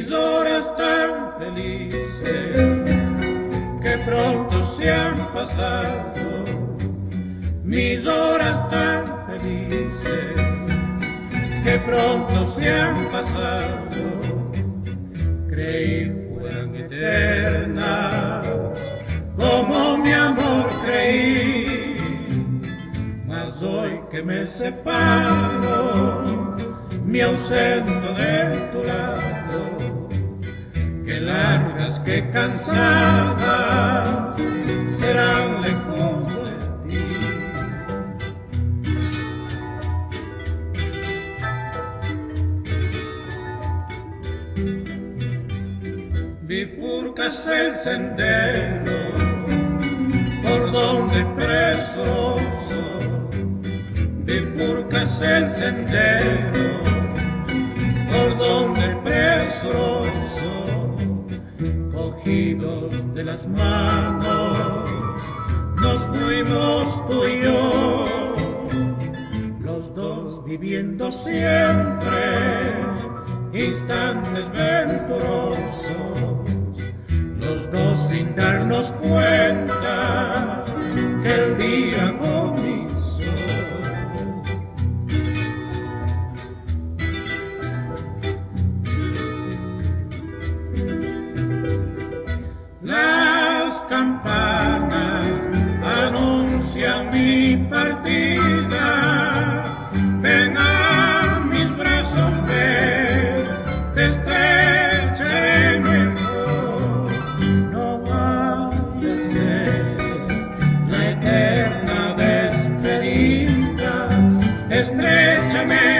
mis horas tan felices que pronto se han pasado, mis horas tan felices que pronto se han pasado, creí fueran eternas, como mi amor creí, mas hoy que me separo, me ausento de tu lado, que largas, que cansadas serán lejos de ti. Bifurcas el sendero por donde presuroso, bifurcas el sendero por donde presuroso, cogidos de las manos, nos fuimos tú y yo, los dos viviendo siempre instantes venturosos, los dos sin darnos cuenta que el día comenzó. Las campanas anuncian mi partida, ven a mis brazos, ven, te estrecharé mejor, no vaya a ser la eterna despedida, estréchame